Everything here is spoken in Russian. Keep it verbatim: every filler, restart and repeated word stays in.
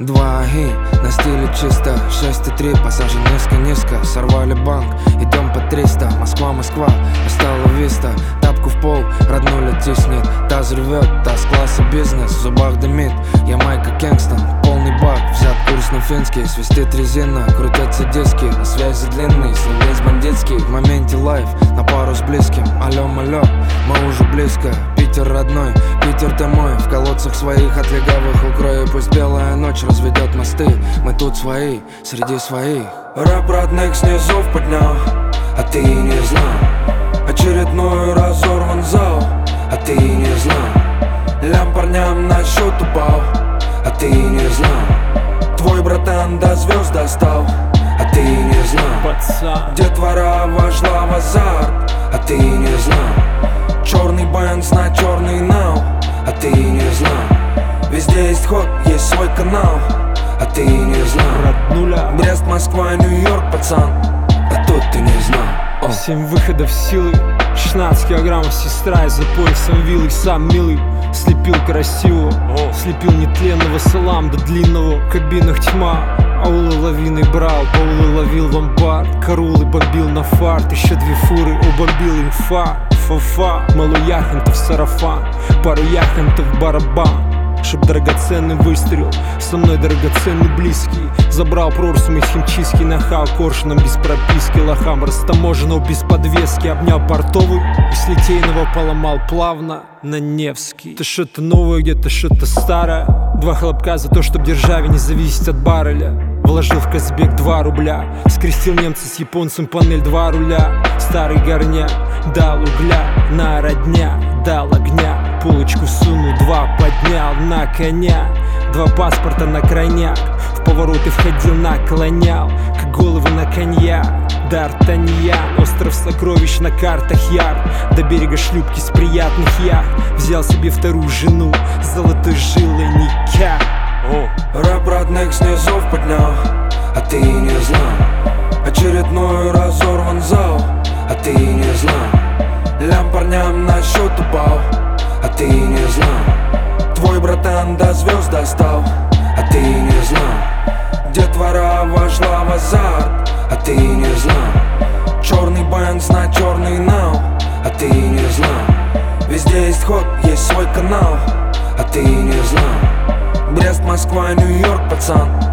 Два и на стиле чисто, шесть и три, пассажи низко-низко. Сорвали банк, идем по триста. Москва, Москва, остала виста. Тапку в пол, роднуля тиснет. Таз рвет, таз класса бизнес. В зубах дымит, я Майка Кингстон. Полный бак, взят курс на финский. Свистит резина, крутятся диски. На связи длинный, словес бандитский. В моменте лайф, на пару с близким. Алло, алло, мы уже близко. Питер родной, Питер ты мой. В колодцах своих от легавых укрою. Пусть белая ночь разведет мосты. Мы тут свои, среди своих. Рэп родных снизу поднял, а ты не знал. Очередной разорван зал, а ты не знал. Лям парням на счет упал, а ты не знал. Твой братан до звезд достал, а ты не знал. Пацан. Детвора вошла в азарт, а ты не знал. Черный Бенз на черный нау, а ты не знал. Везде есть ход, есть свой канал, а ты не знал. Роднуля. Брест, Москва, Нью-Йорк, пацан, а тут ты не знал. О. Семь выходов силы, шестнадцать килограммов сестра. Из-за поясом вилы, сам милый. Слепил красиво, слепил нетленного салам до длинного. В кабинах тьма, аулы лавиной брал. Баулы ловил в амбар, карулы бомбил на фарт. Еще две фуры убомбил инфа. Фа-фа, малу яхонтов сарафан, пару яхонтов барабан. Чтоб драгоценный выстрел, со мной драгоценный близкий. Забрал прорсум из химчистки, нахал коршуном без прописки. Лохам растаможенного без подвески. Обнял портовый и с литейного поломал плавно на Невский. Это что-то новое, где-то что-то старое. Два хлопка за то, чтоб державе не зависеть от барреля. Вложил в Казбек два рубля. Скрестил немца с японцем, панель два руля. Старый горняк дал угля, на родня дал огня. Полочку сунул, два поднял на коня. Два паспорта на крайняк, в повороты входил, наклонял. Как головы на коньяк, Д'Артаньян. Остров сокровищ на картах яр. До берега шлюпки с приятных яхт. Взял себе вторую жену, золотой жилой Никя. Рэп родных снизу поднял, а ты не знал. Очередной разорван зал, а ты не знал. Лям парням на счет упал, а ты не знал. Твой братан до звезд достал, а ты не знал. Детвора вошла в азарт, а ты не знал. Черный Бенз на черный нау, а ты не знал. Везде есть ход, есть свой канал, а ты не знал. Брест, Москва, Нью-Йорк, пацан,